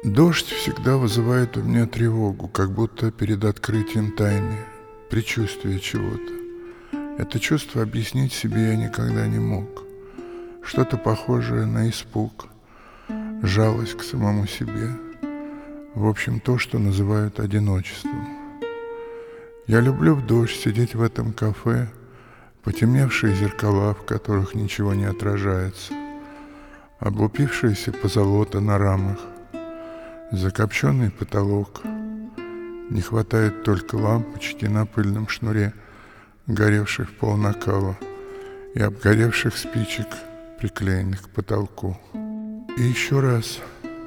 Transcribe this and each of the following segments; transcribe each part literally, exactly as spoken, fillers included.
Дождь всегда вызывает у меня тревогу, как будто перед открытием тайны, предчувствие чего-то. Это чувство объяснить себе я никогда не мог. Что-то похожее на испуг, жалость к самому себе. В общем, то, что называют одиночеством. Я люблю в дождь сидеть в этом кафе, потемневшие зеркала, в которых ничего не отражается, облупившиеся позолота на рамах, закопченный потолок. Не хватает только лампочки на пыльном шнуре, горевших в полнакала, и обгоревших спичек, приклеенных к потолку. И еще раз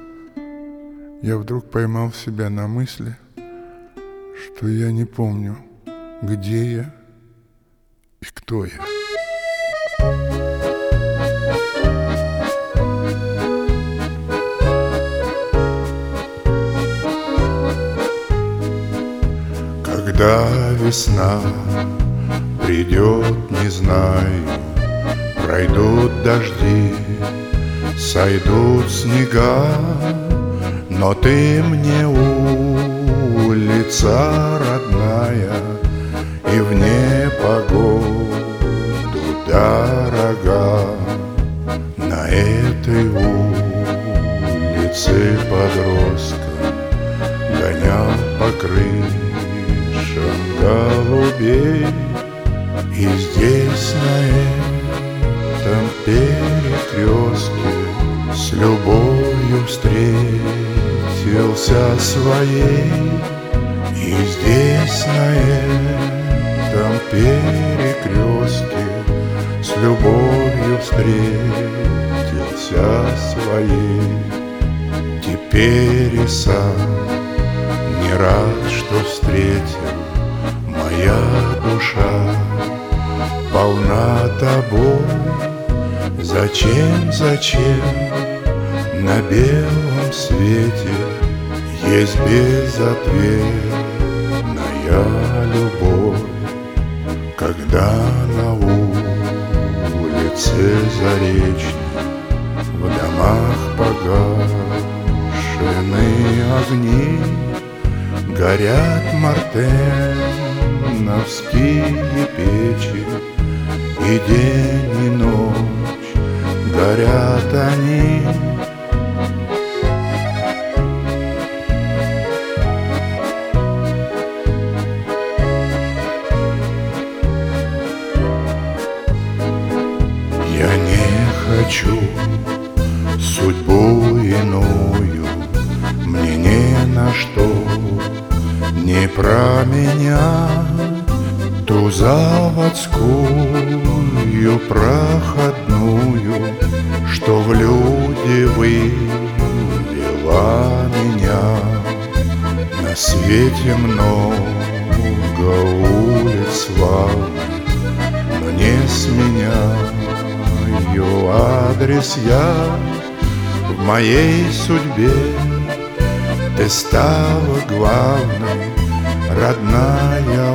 я вдруг поймал себя на мысли, что я не помню, где я и кто я. Когда весна придет, не знаю, пройдут дожди, сойдут снега, но ты мне улица родная и в непогоду дорога. На этой улице подростка гонял по крышам голубей, и здесь на этом перекрестке с любовью встретился своей. И здесь на этом перекрестке с любовью встретился своей. Теперь и сам не рад, что встретил. Моя душа полна тобой. Зачем, зачем на белом свете есть безответная любовь, когда на улице Заречной в домах погашены огни, горят мартеновские печи, и день и ночь горят они. Я не хочу судьбу иную, мне ни на что не променять ту заводскую проходную, что в люди вывела меня. На свете много улиц славных, но не сменяю адрес я. В моей судьбе ты стала главной, родная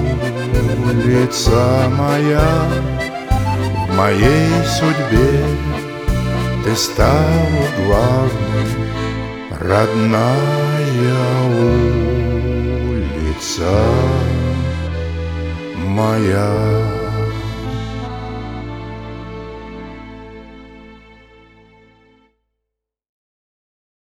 улица моя. В моей судьбе ты стала главной, родная улица моя.